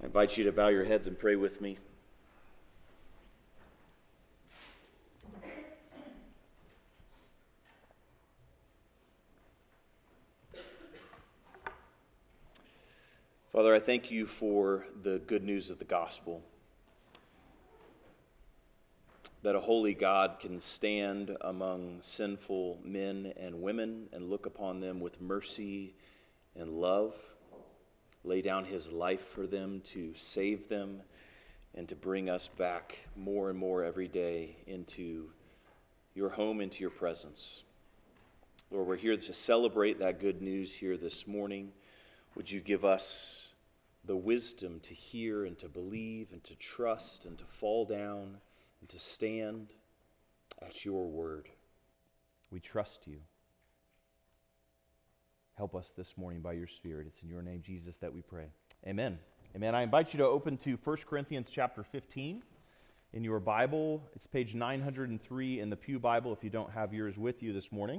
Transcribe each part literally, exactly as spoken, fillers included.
I invite you to bow your heads and pray with me. Father, I thank you for the good news of the gospel, that a holy God can stand among sinful men and women and look upon them with mercy and love, lay down his life for them to save them and to bring us back more and more every day into your home, into your presence. Lord, we're here to celebrate that good news here this morning. Would you give us the wisdom to hear and to believe and to trust and to fall down and to stand at your word? We trust you. Help us this morning by your Spirit. It's in your name, Jesus, that we pray. Amen. Amen. I invite you to open to First Corinthians chapter fifteen in your Bible. It's page nine hundred three in the Pew Bible if you don't have yours with you this morning.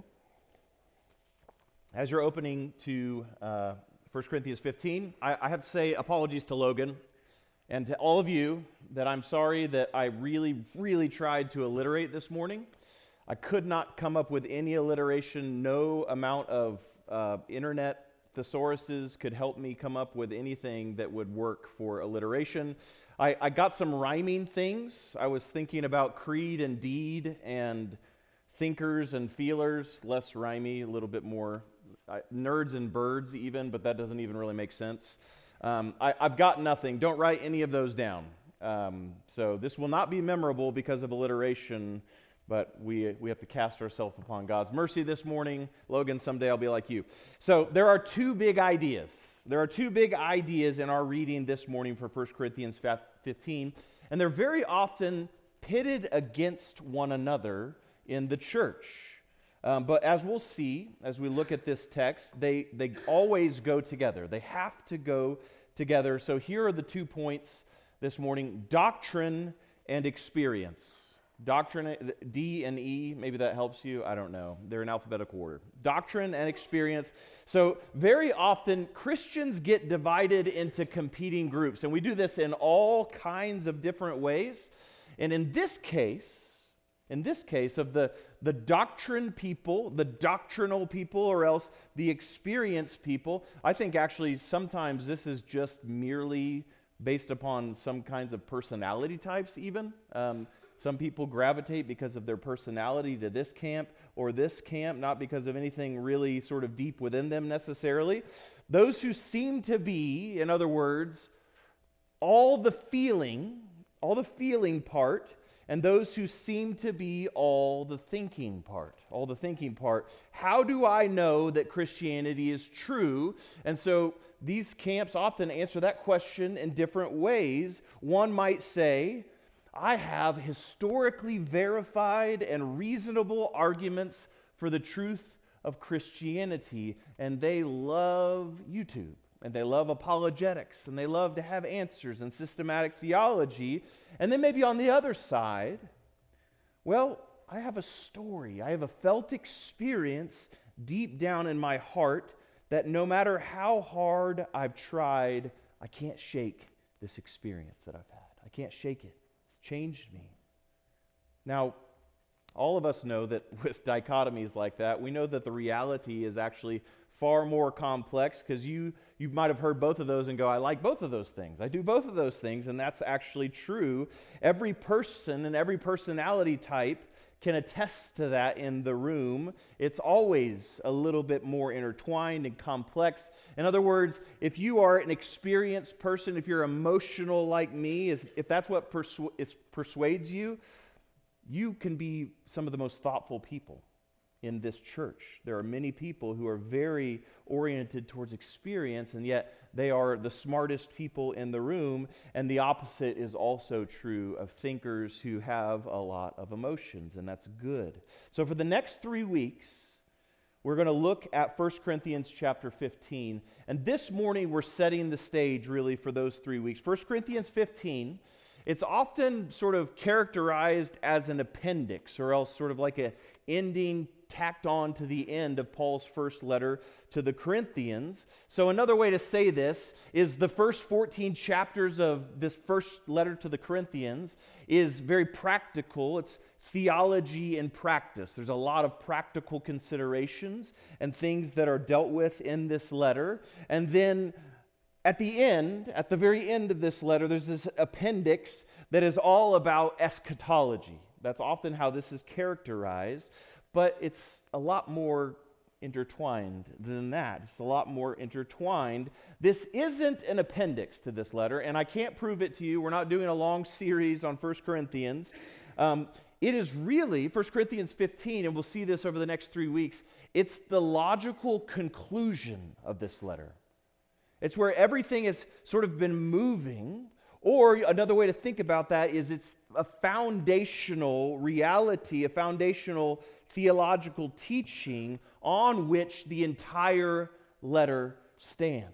As you're opening to uh, First Corinthians fifteen, I, I have to say apologies to Logan and to all of you that I'm sorry that I really, really tried to alliterate this morning. I could not come up with any alliteration. No amount of uh, internet thesauruses could help me come up with anything that would work for alliteration. I, I got some rhyming things. I was thinking about creed and deed and thinkers and feelers, less rhymey, a little bit more uh, nerds and birds even, but that doesn't even really make sense. Um, I, I've got nothing. Don't write any of those down. Um, so this will not be memorable because of alliteration, but we we have to cast ourselves upon God's mercy this morning. Logan, someday I'll be like you. So there are two big ideas. There are two big ideas in our reading this morning for First Corinthians fifteen, and they're very often pitted against one another in the church. Um, but as we'll see, as we look at this text, they, they always go together. They have to go together. So here are the two points this morning: doctrine and experience. Doctrine, D and E, maybe that helps you. I don't know. They're in alphabetical order. Doctrine and experience. So very often, Christians get divided into competing groups. And we do this in all kinds of different ways. And in this case, in this case of the, the doctrine people, the doctrinal people, or else the experience people, I think actually sometimes this is just merely based upon some kinds of personality types even. Um, some people gravitate because of their personality to this camp or this camp, not because of anything really sort of deep within them necessarily. Those who seem to be, in other words, all the feeling, all the feeling part, and those who seem to be all the thinking part, all the thinking part. How do I know that Christianity is true? And so these camps often answer that question in different ways. One might say, I have historically verified and reasonable arguments for the truth of Christianity, and they love YouTube. And they love apologetics, and they love to have answers and systematic theology. And then maybe on the other side, well, I have a story. I have a felt experience deep down in my heart that no matter how hard I've tried, I can't shake this experience that I've had. I can't shake it. It's changed me. Now, all of us know that with dichotomies like that, we know that the reality is actually far more complex, because you you might have heard both of those and go, I like both of those things. I do both of those things, and that's actually true. Every person and every personality type can attest to that in the room. It's always a little bit more intertwined and complex. In other words, if you are an experienced person, if you're emotional like me, if that's what persu- persuades you, you can be some of the most thoughtful people in this church. There are many people who are very oriented towards experience, and yet they are the smartest people in the room, and the opposite is also true of thinkers who have a lot of emotions, and that's good. So for the next three weeks, we're going to look at First Corinthians chapter fifteen, and this morning we're setting the stage really for those three weeks. First Corinthians fifteen it's often sort of characterized as an appendix, or else sort of like a ending tacked on to the end of Paul's first letter to the Corinthians. So another way to say this is the first fourteen chapters of this first letter to the Corinthians is very practical. It's theology and practice. There's a lot of practical considerations and things that are dealt with in this letter. And then at the end, at the very end of this letter, there's this appendix that is all about eschatology. That's often how this is characterized, but it's a lot more intertwined than that. It's a lot more intertwined. This isn't an appendix to this letter, and I can't prove it to you. We're not doing a long series on First Corinthians. Um, it is really, First Corinthians fifteen, and we'll see this over the next three weeks, it's the logical conclusion of this letter. It's where everything has sort of been moving, or another way to think about that is it's a foundational reality, a foundational theological teaching on which the entire letter stands.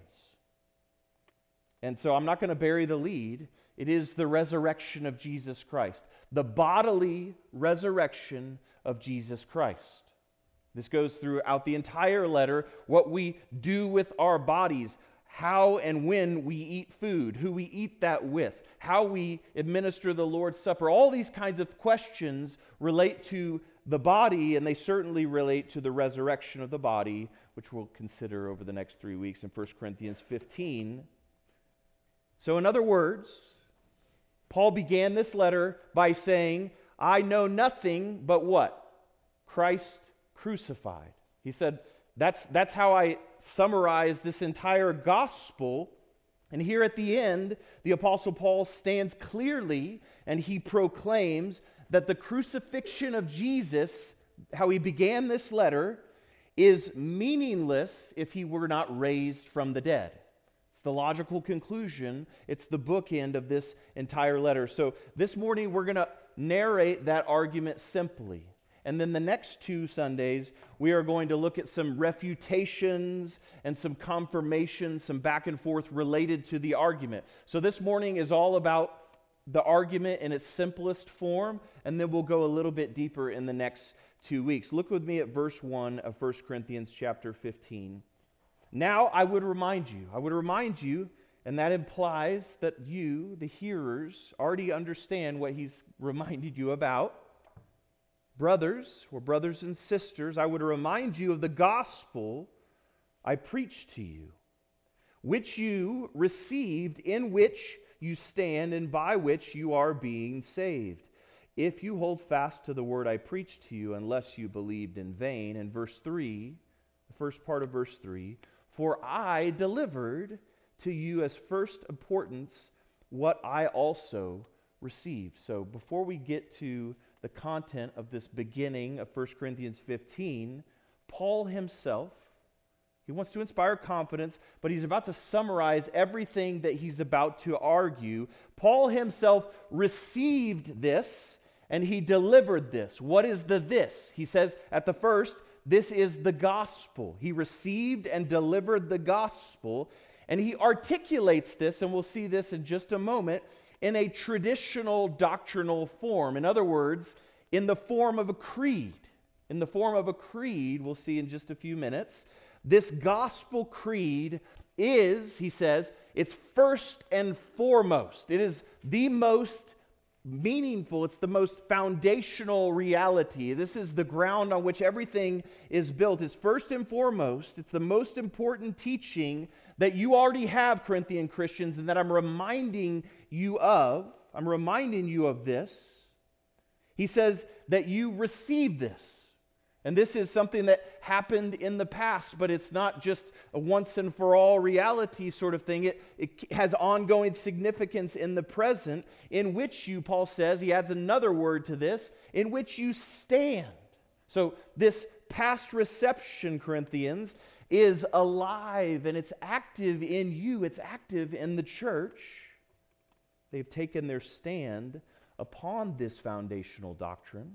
And so I'm not going to bury the lead. It is the resurrection of Jesus Christ, the bodily resurrection of Jesus Christ. This goes throughout the entire letter, what we do with our bodies, how and when we eat food, who we eat that with, how we administer the Lord's Supper. All these kinds of questions relate to the body, and they certainly relate to the resurrection of the body, which we'll consider over the next three weeks in First Corinthians fifteen. So in other words, Paul began this letter by saying, I know nothing but what? Christ crucified. He said, that's, that's how I summarize this entire gospel. And here at the end, the Apostle Paul stands clearly and he proclaims that the crucifixion of Jesus, how he began this letter, is meaningless if he were not raised from the dead. It's the logical conclusion. It's the bookend of this entire letter. So this morning we're going to narrate that argument simply. And then the next two Sundays, we are going to look at some refutations and some confirmations, some back and forth related to the argument. So this morning is all about the argument in its simplest form, and then we'll go a little bit deeper in the next two weeks. Look with me at verse one of First Corinthians chapter fifteen. Now I would remind you, I would remind you, and that implies that you, the hearers, already understand what he's reminded you about. Brothers, or brothers and sisters, I would remind you of the gospel I preached to you, which you received, in which you stand, and by which you are being saved, if you hold fast to the word I preached to you, unless you believed in vain. And verse three, the first part of verse three, for I delivered to you as first importance what I also received. So before we get to the content of this beginning of First Corinthians fifteen, Paul himself, he wants to inspire confidence, but he's about to summarize everything that he's about to argue. Paul himself received this, and he delivered this. What is the this? He says at the first, this is the gospel. He received and delivered the gospel, and he articulates this, and we'll see this in just a moment, in a traditional doctrinal form. In other words, in the form of a creed. In the form of a creed, we'll see in just a few minutes. This gospel creed is, he says, it's first and foremost. It is the most meaningful, it's the most foundational reality. This is the ground on which everything is built. It's first and foremost, it's the most important teaching that you already have, Corinthian Christians, and that I'm reminding you of. I'm reminding you of this. He says that you receive this. And this is something that happened in the past, but it's not just a once and for all reality sort of thing. It, it has ongoing significance in the present, in which you, Paul says, he adds another word to this, in which you stand. So this past reception, Corinthians, is alive and it's active in you. It's active in the church. They've taken their stand upon this foundational doctrine.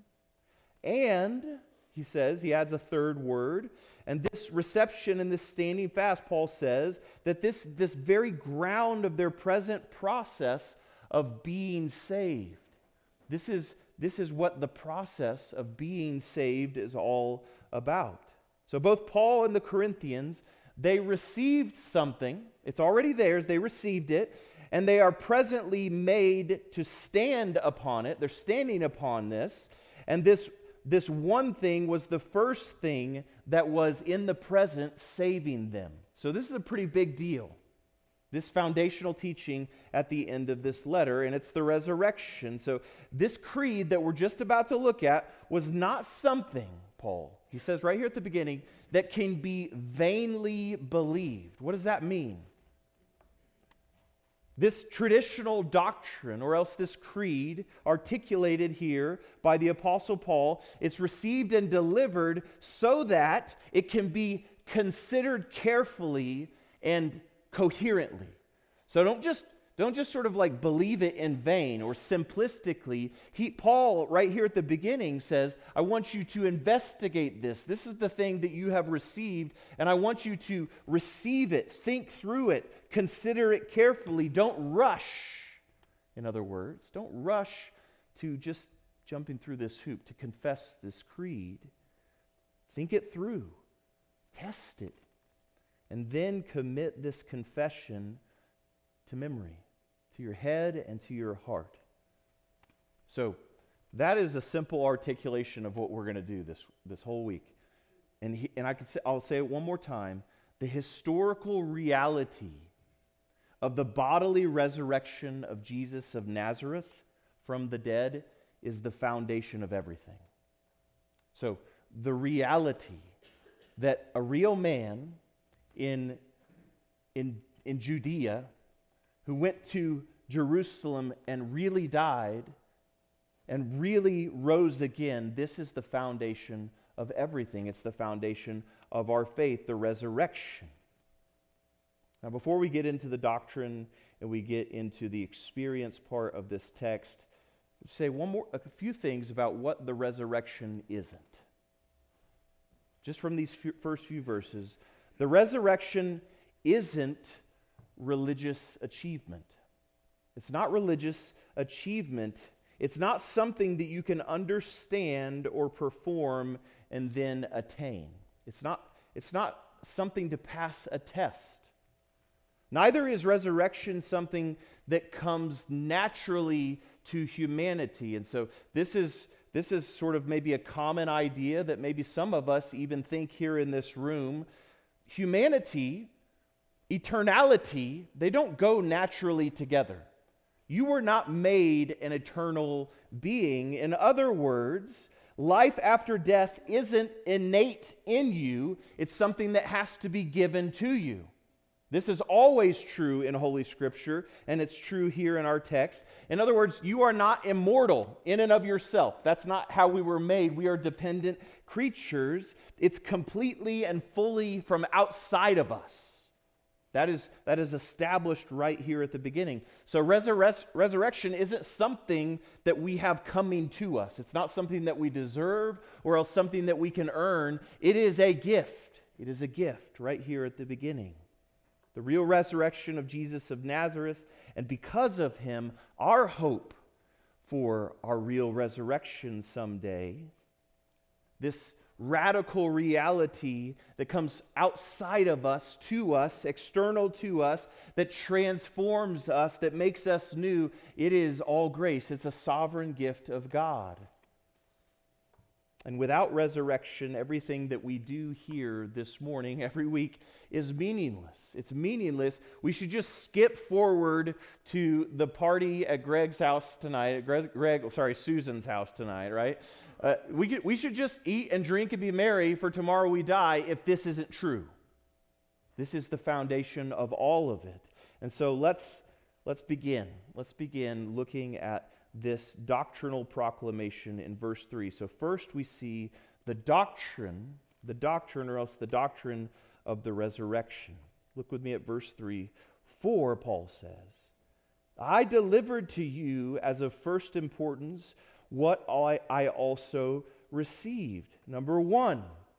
And he says, he adds a third word, and this reception and this standing fast, Paul says, that this, this very ground of their present process of being saved. This is, this is what the process of being saved is all about. So both Paul and the Corinthians, they received something. It's already theirs. They received it. And they are presently made to stand upon it. They're standing upon this. And this, this one thing was the first thing that was in the present saving them. So this is a pretty big deal. This foundational teaching at the end of this letter, and it's the resurrection. So this creed that we're just about to look at was not something, Paul, he says right here at the beginning, that can be vainly believed. What does that mean? This traditional doctrine, or else this creed, articulated here by the Apostle Paul, it's received and delivered so that it can be considered carefully and coherently. So don't just don't just sort of like believe it in vain or simplistically. He, Paul, right here at the beginning says, I want you to investigate this. This is the thing that you have received, and I want you to receive it, think through it, consider it carefully. Don't rush, in other words. Don't rush to just jumping through this hoop to confess this creed. Think it through. Test it. And then commit this confession to memory, to your head and to your heart. So that is a simple articulation of what we're going to do this, this whole week. And, he, and I can say, I'll say it one more time. The historical reality of the bodily resurrection of Jesus of Nazareth from the dead is the foundation of everything. So the reality that a real man in, in, in Judea who went to Jerusalem and really died and really rose again, this is the foundation of everything. It's the foundation of our faith, the resurrection. Now, before we get into the doctrine and we get into the experience part of this text, say one more, a few things about what the resurrection isn't. Just from these few, first few verses, the resurrection isn't religious achievement. It's not religious achievement. It's not something that you can understand or perform and then attain. It's not, it's not something to pass a test. Neither is resurrection something that comes naturally to humanity. And so this is this is sort of maybe a common idea that maybe some of us even think here in this room. Humanity, eternality, they don't go naturally together. You were not made an eternal being. In other words, life after death isn't innate in you. It's something that has to be given to you. This is always true in Holy Scripture, and it's true here in our text. In other words, you are not immortal in and of yourself. That's not how we were made. We are dependent creatures. It's completely and fully from outside of us. That is, that is established right here at the beginning. So resurre- resurrection isn't something that we have coming to us. It's not something that we deserve or else something that we can earn. It is a gift. It is a gift right here at the beginning. The real resurrection of Jesus of Nazareth, and because of him, our hope for our real resurrection someday, this radical reality that comes outside of us, to us, external to us, that transforms us, that makes us new, it is all grace. It's a sovereign gift of God. And without resurrection, everything that we do here this morning, every week, is meaningless. It's meaningless. We should just skip forward to the party at Greg's house tonight, at Greg, Greg sorry, Susan's house tonight, right? Uh, we, could, we should just eat and drink and be merry, for tomorrow we die, if this isn't true. This is the foundation of all of it. And so let's, let's begin. Let's begin looking at this doctrinal proclamation in verse three. So first we see the doctrine, the doctrine or else the doctrine of the resurrection. Look with me at verse three. For, Paul says, I delivered to you as of first importance what I, I also received. Number one,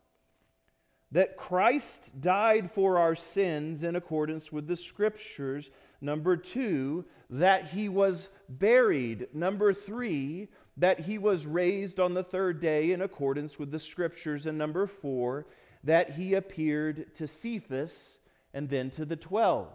that Christ died for our sins in accordance with the Scriptures. Number two, that he was buried. Number three, that he was raised on the third day in accordance with the Scriptures. And number four, that he appeared to Cephas and then to the twelve.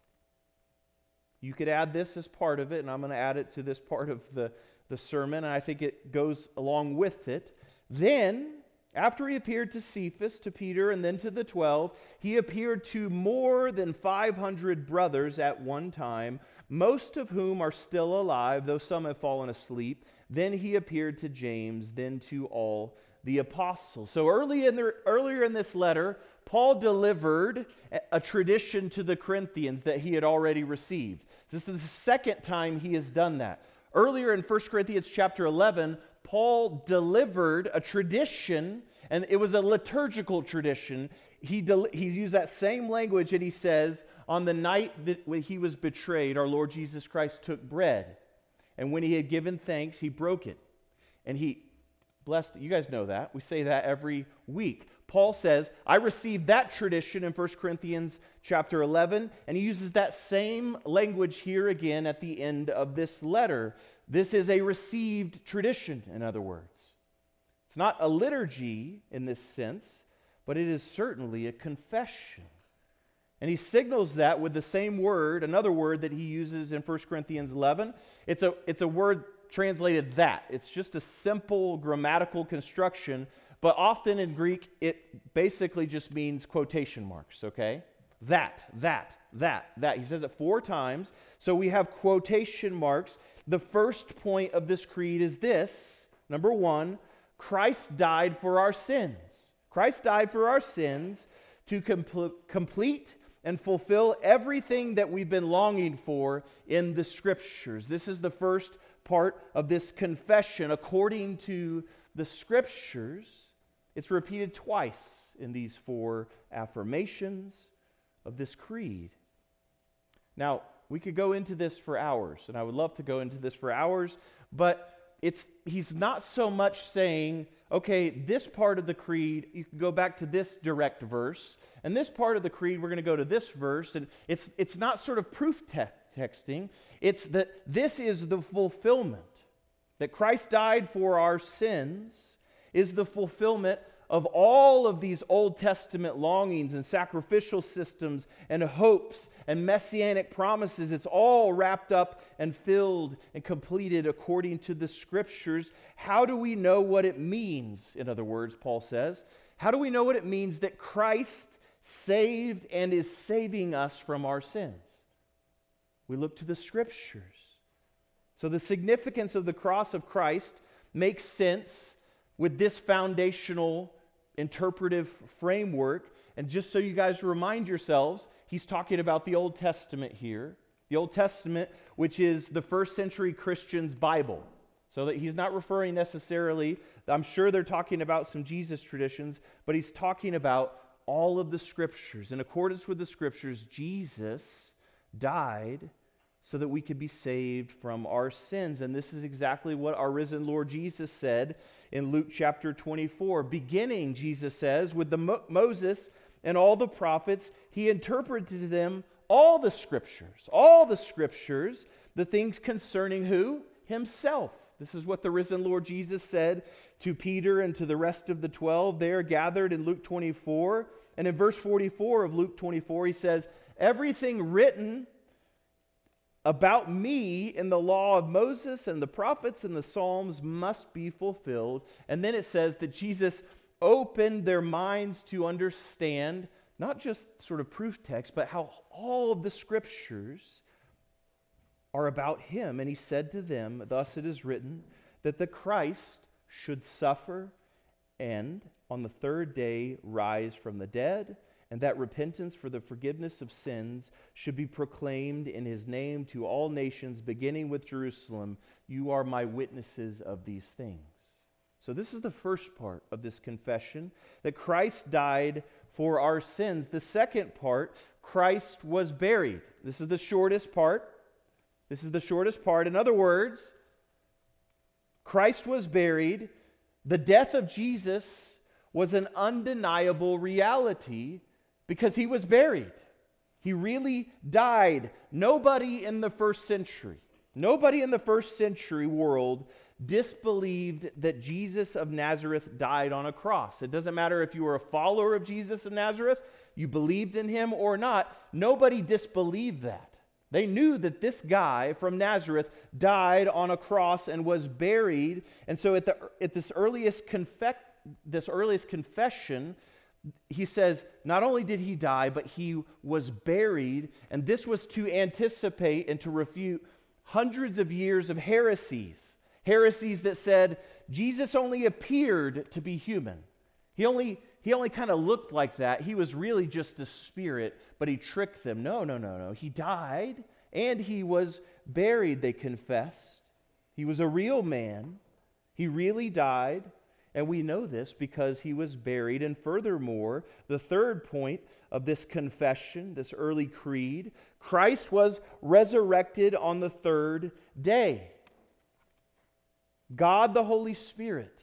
You could add this as part of it, and I'm going to add it to this part of the, the sermon, and I think it goes along with it. Then, after he appeared to Cephas, to Peter, and then to the twelve, he appeared to more than five hundred brothers at one time, most of whom are still alive, though some have fallen asleep. Then he appeared to James, then to all the apostles. So early in the, earlier in this letter, Paul delivered a tradition to the Corinthians that he had already received. This is the second time he has done that. Earlier in First Corinthians chapter eleven, Paul delivered a tradition, and it was a liturgical tradition. He del- he's used that same language, and he says, on the night that when he was betrayed, our Lord Jesus Christ took bread. And when he had given thanks, he broke it. And he blessed it. You guys know that. We say that every week. Paul says, I received that tradition in First Corinthians chapter eleven, and he uses that same language here again at the end of this letter. This is a received tradition, in other words. It's not a liturgy in this sense, but it is certainly a confession. And he signals that with the same word, another word that he uses in First Corinthians eleven. It's a, it's a word translated that. It's just a simple grammatical construction, but often in Greek, it basically just means quotation marks, okay? That, that, that, that. He says it four times, so we have quotation marks. The first point of this creed is this. Number one, Christ died for our sins. Christ died for our sins to compl- complete and fulfill everything that we've been longing for in the Scriptures. This is the first part of this confession. According to the Scriptures, it's repeated twice in these four affirmations of this creed. Now, we could go into this for hours, and I would love to go into this for hours, but it's he's not so much saying, okay, this part of the creed, you can go back to this direct verse, and this part of the creed, we're going to go to this verse, and it's it's not sort of proof te- texting. It's that this is the fulfillment, that Christ died for our sins is the fulfillment of all of these Old Testament longings and sacrificial systems and hopes and messianic promises. It's all wrapped up and filled and completed according to the Scriptures. How do we know what it means? In other words, Paul says, how do we know what it means that Christ saved and is saving us from our sins? We look to the Scriptures. So the significance of the cross of Christ makes sense with this foundational interpretive framework. And just so you guys remind yourselves, he's talking about the Old Testament here. The Old Testament, which is the first century Christian's Bible. So that he's not referring necessarily, I'm sure they're talking about some Jesus traditions, but he's talking about all of the Scriptures. In accordance with the Scriptures, Jesus died so that we could be saved from our sins. And this is exactly what our risen Lord Jesus said in Luke chapter twenty-four. Beginning, Jesus says, with the Mo- Moses and all the prophets, he interpreted to them all the Scriptures, all the Scriptures, the things concerning who? Himself. This is what the risen Lord Jesus said to Peter and to the rest of the twelve there gathered in Luke twenty-four. And in verse forty-four of Luke twenty-four, he says, everything written about me in the law of Moses and the prophets and the Psalms must be fulfilled. And then it says that Jesus opened their minds to understand, not just sort of proof text, but how all of the Scriptures are about him. And he said to them, thus it is written, that the Christ should suffer and on the third day rise from the dead, and that repentance for the forgiveness of sins should be proclaimed in his name to all nations, beginning with Jerusalem. You are my witnesses of these things. So this is the first part of this confession, that Christ died for our sins. The second part, Christ was buried. This is the shortest part. This is the shortest part. In other words, Christ was buried. The death of Jesus was an undeniable reality because he was buried. He really died. Nobody in the first century, Nobody in the first century world disbelieved that Jesus of Nazareth died on a cross. It doesn't matter if you were a follower of Jesus of Nazareth, you believed in him or not. Nobody disbelieved that. They knew that this guy from Nazareth died on a cross and was buried. And so at, the, at this, earliest confe- this earliest confession, he says, not only did he die, but he was buried. And this was to anticipate and to refute hundreds of years of heresies. Heresies that said Jesus only appeared to be human. He only, he only kind of looked like that. He was really just a spirit, but he tricked them. No, no, no, no. He died and he was buried, they confessed. He was a real man. He really died. And we know this because he was buried. And furthermore, the third point of this confession, this early creed, Christ was resurrected on the third day. God the Holy Spirit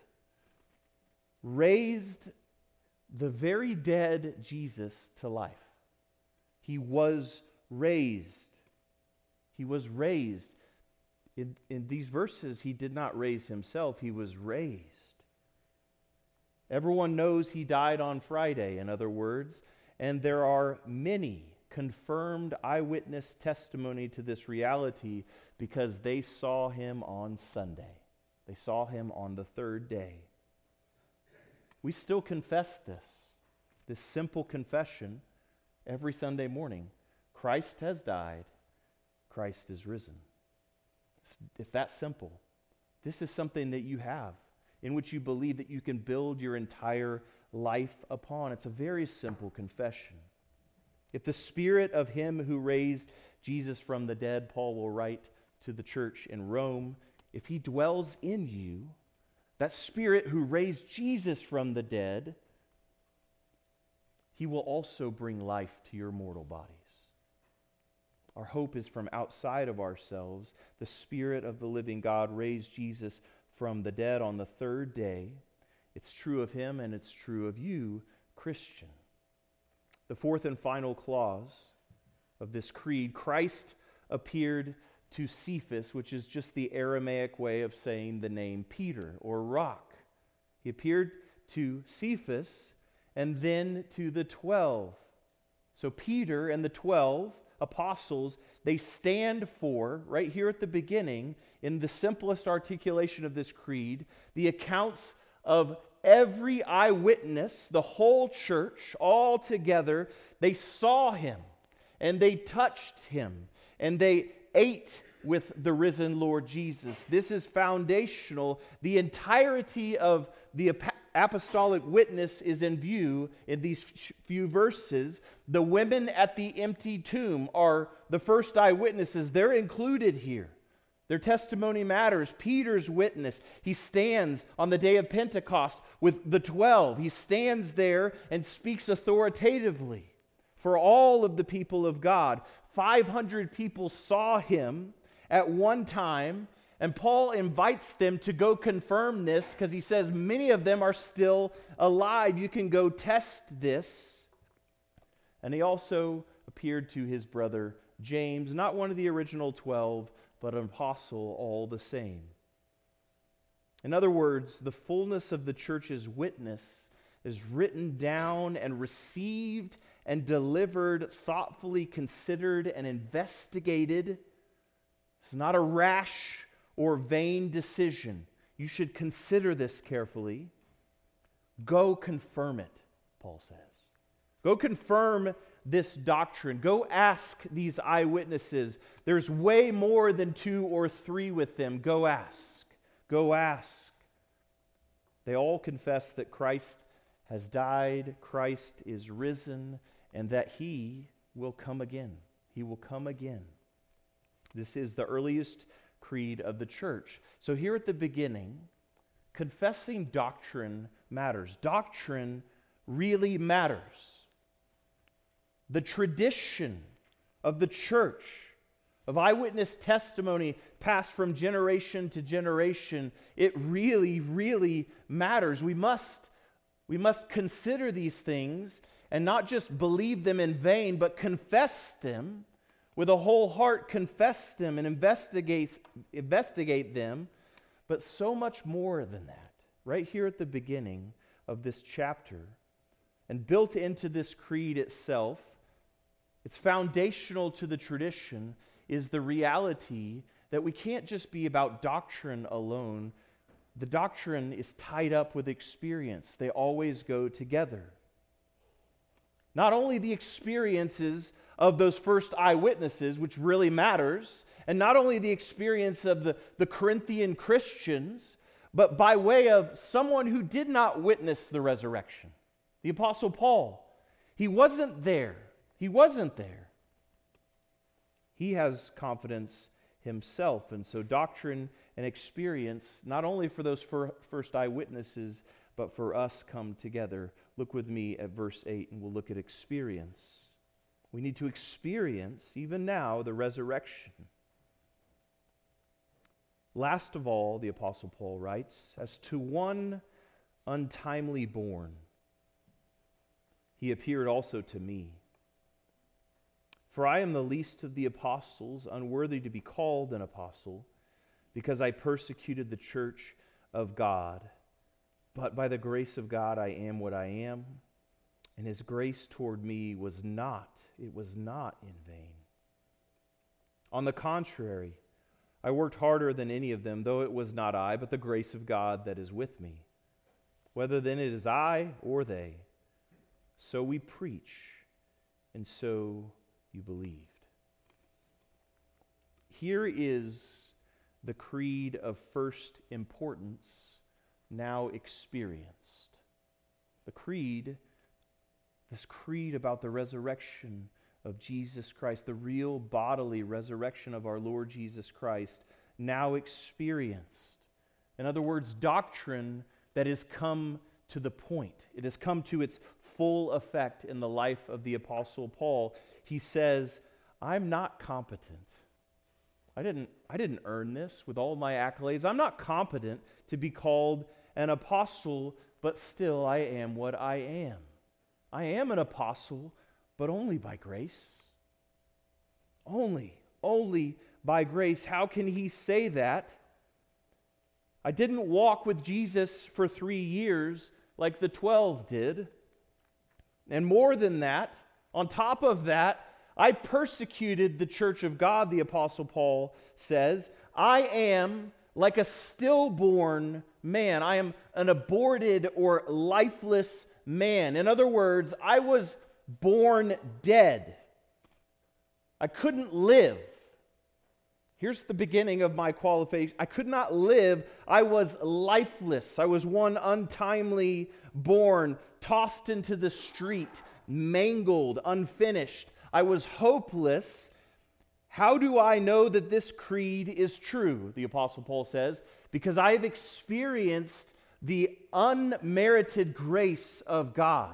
raised the very dead Jesus to life. He was raised. He was raised. In, in these verses, he did not raise himself. He was raised. Everyone knows he died on Friday, in other words, and there are many confirmed eyewitness testimony to this reality because they saw him on Sunday. They saw him on the third day. We still confess this, this simple confession every Sunday morning. Christ has died. Christ is risen. It's, it's that simple. This is something that you have, in which you believe that you can build your entire life upon. It's a very simple confession. If the Spirit of him who raised Jesus from the dead, Paul will write to the church in Rome, if he dwells in you, that Spirit who raised Jesus from the dead, he will also bring life to your mortal bodies. Our hope is from outside of ourselves. The Spirit of the living God raised Jesus from the dead on the third day. It's true of him and it's true of you, Christian. The fourth and final clause of this creed, Christ appeared to Cephas, which is just the Aramaic way of saying the name Peter or rock. He appeared to Cephas and then to the twelve. So Peter and the twelve apostles, they stand for, right here at the beginning, in the simplest articulation of this creed, the accounts of every eyewitness, the whole church, all together. They saw him, and they touched him, and they ate with the risen Lord Jesus. This is foundational. The entirety of the apostolic witness is in view in these few verses. The women at the empty tomb are the first eyewitnesses. They're included here. Their testimony matters. Peter's witness, he stands on the day of Pentecost with the twelve. He stands there and speaks authoritatively for all of the people of God. five hundred people saw him at one time, and Paul invites them to go confirm this because he says many of them are still alive. You can go test this. And he also appeared to his brother James, not one of the original twelve, but an apostle all the same. In other words, the fullness of the church's witness is written down and received and delivered, thoughtfully considered and investigated. It's not a rash or vain decision. You should consider this carefully. Go confirm it, Paul says. Go confirm this doctrine. Go ask these eyewitnesses. There's way more than two or three with them. Go ask. Go ask. They all confess that Christ has died, Christ is risen, and that he will come again. He will come again. This is the earliest creed of the church. So here at the beginning, confessing doctrine matters. Doctrine really matters. The tradition of the church, of eyewitness testimony passed from generation to generation, it really, really matters. We must, we must consider these things and not just believe them in vain, but confess them with a whole heart confess them and investigate, investigate them, but so much more than that. Right here at the beginning of this chapter, and built into this creed itself, it's foundational to the tradition, is the reality that we can't just be about doctrine alone. The doctrine is tied up with experience. They always go together. Not only the experiences of those first eyewitnesses, which really matters, and not only the experience of the, the Corinthian Christians, but by way of someone who did not witness the resurrection. The Apostle Paul. He wasn't there. He wasn't there. He has confidence himself. And so doctrine and experience, not only for those fir- first eyewitnesses, but for us come together. Look with me at verse eight, and we'll look at experience. We need to experience, even now, the resurrection. Last of all, the Apostle Paul writes, as to one untimely born, he appeared also to me. For I am the least of the apostles, unworthy to be called an apostle, because I persecuted the church of God. But by the grace of God I am what I am, and his grace toward me was not, it was not in vain. On the contrary, I worked harder than any of them, though it was not I, but the grace of God that is with me. Whether then it is I or they, so we preach, and so you believed. Here is the creed of first importance, now experienced. The creed, this creed about the resurrection of Jesus Christ, the real bodily resurrection of our Lord Jesus Christ, now experienced. In other words, doctrine that has come to the point. It has come to its full effect in the life of the Apostle Paul. He says, I'm not competent. I didn't, I didn't earn this with all of my accolades. I'm not competent to be called an apostle, but still I am what I am. I am an apostle, but only by grace. Only, only by grace. How can he say that? I didn't walk with Jesus for three years like the twelve did. And more than that, on top of that, I persecuted the church of God, the Apostle Paul says. I am like a stillborn man. I am an aborted or lifeless man. In other words, I was born dead. I couldn't live. Here's the beginning of my qualification. I could not live. I was lifeless. I was one untimely born, tossed into the street, mangled, unfinished. I was hopeless. How do I know that this creed is true? The Apostle Paul says, because I have experienced the unmerited grace of God.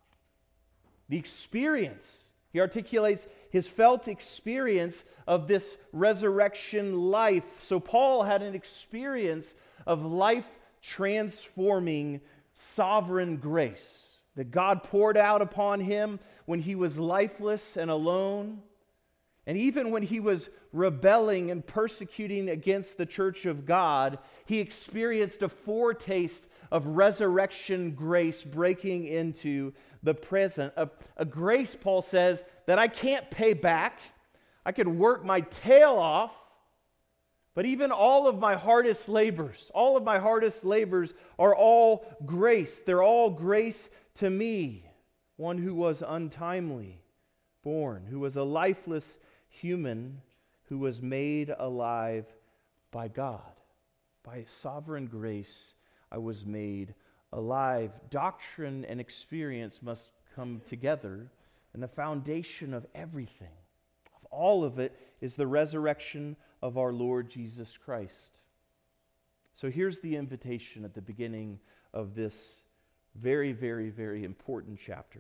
The experience. He articulates his felt experience of this resurrection life. So Paul had an experience of life-transforming sovereign grace that God poured out upon him when he was lifeless and alone. And even when he was rebelling and persecuting against the church of God, he experienced a foretaste of resurrection grace breaking into the present. A, a grace, Paul says, that I can't pay back. I could work my tail off, but even all of my hardest labors, all of my hardest labors are all grace. They're all grace to me, one who was untimely born, who was a lifeless human, who was made alive by God. By sovereign grace, I was made alive. Doctrine and experience must come together, and the foundation of everything, of all of it, is the resurrection of our Lord Jesus Christ. So here's the invitation at the beginning of this very, very, very important chapter.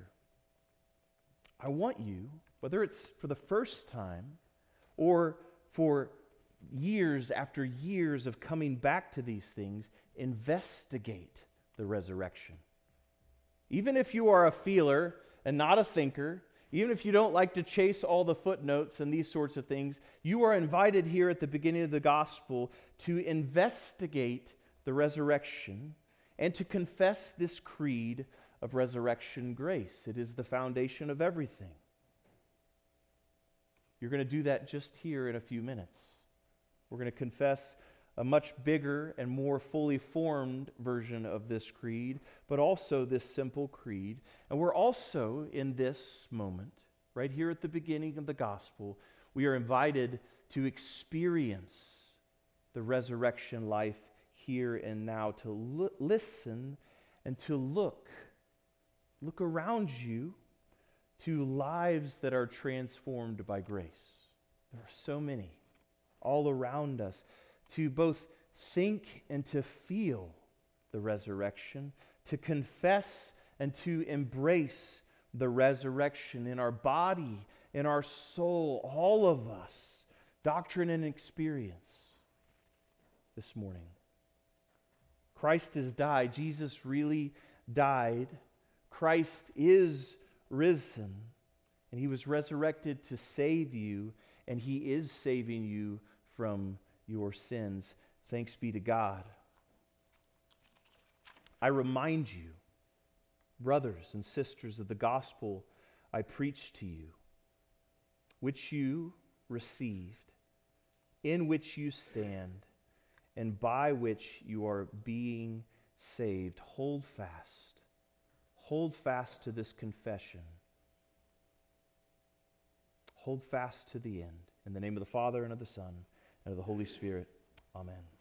I want you, whether it's for the first time or for years after years of coming back to these things, investigate the resurrection. Even if you are a feeler and not a thinker, Even if you don't like to chase all the footnotes and these sorts of things, you are invited here at the beginning of the gospel to investigate the resurrection and to confess this creed of resurrection grace. It is the foundation of everything. You're going to do that just here in a few minutes. We're going to confess a much bigger and more fully formed version of this creed, but also this simple creed. And we're also, in this moment, right here at the beginning of the gospel, we are invited to experience the resurrection life here and now, to l- listen and to look. Look around you to lives that are transformed by grace. There are so many all around us, to both think and to feel the resurrection, to confess and to embrace the resurrection in our body, in our soul, all of us, doctrine and experience this morning. Christ has died. Jesus really died. Christ is risen, and he was resurrected to save you, and he is saving you from your sins. Thanks be to God. I remind you, brothers and sisters, of the gospel I preached to you, which you received, in which you stand, and by which you are being saved. Hold fast. Hold fast to this confession. Hold fast to the end. In the name of the Father, and of the Son, and of the Holy Spirit. Amen.